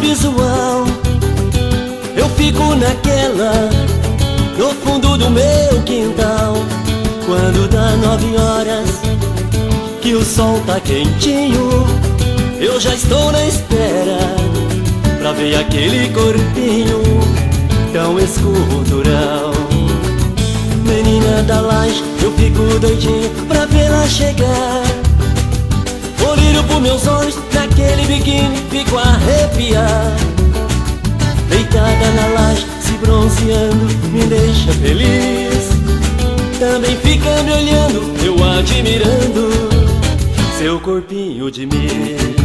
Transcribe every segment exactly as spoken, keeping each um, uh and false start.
visual, eu fico naquela, no fundo do meu quintal. Quando dá nove horas, que o sol tá quentinho, eu já estou na espera pra ver aquele corpinho tão escultural. Menina da laje, eu fico doidinho pra vê-la chegar. Olho pros meus olhos, naquele biquíni, fico a arrepiar. Deitada na laje, se bronzeando, me deixa feliz. Também fica me olhando, eu admirando seu corpinho de miss.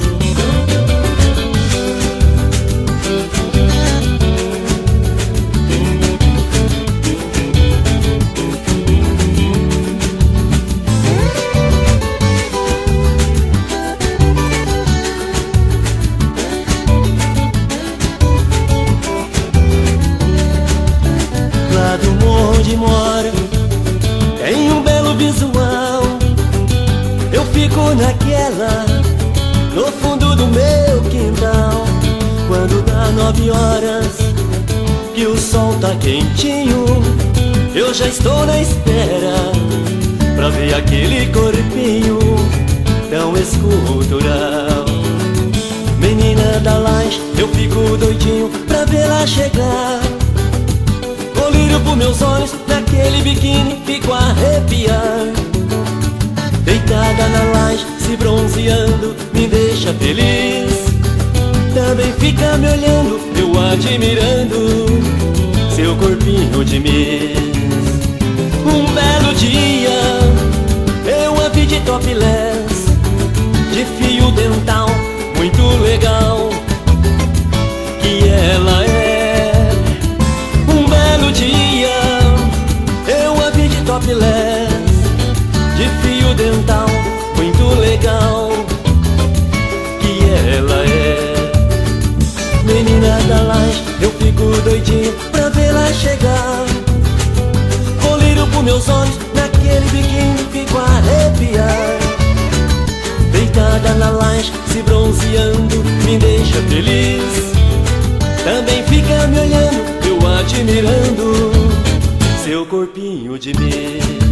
Lá do morro onde moro tem um belo visual, eu fico naquela, no fundo do meu quintal. Quando dá nove horas, que o sol tá quentinho, eu já estou na espera pra ver aquele corpinho tão escultural. Menina da laje, eu fico doidinho pra vê-la chegar. Olho pros meus olhos, naquele biquíni, fico a arrepiar. Deitada na laje, se bronzeando, me deixa feliz. Também fica me olhando, eu admirando seu corpinho de miss. Um belo dia, eu a vi de topless, de fio dental, muito legal que ela é. Um belo dia, eu a vi de topless, de fio dental, muito legal que ela é. Menina da laje, eu fico doidinho pra vê-la chegar. Olho pros meus olhos, naquele biquíni, fico a arrepiar. Deitada na laje, se bronzeando, me deixa feliz. Também fica me olhando, eu admirando seu corpinho de miss.